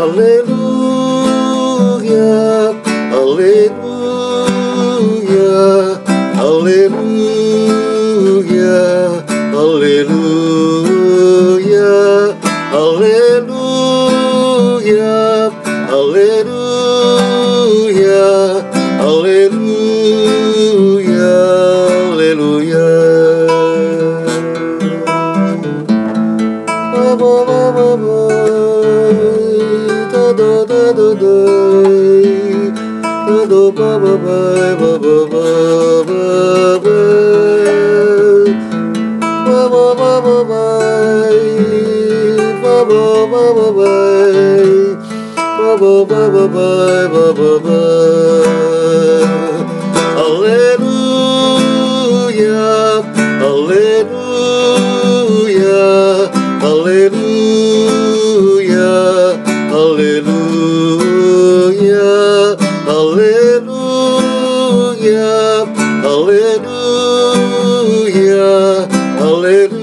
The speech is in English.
Hallelujah, hallelujah, hallelujah, hallelujah, hallelujah, hallelujah, hallelujah, Hallelujah, hallelujah, hallelujah, hallelujah, hallelujah, hallelujah, hallelujah.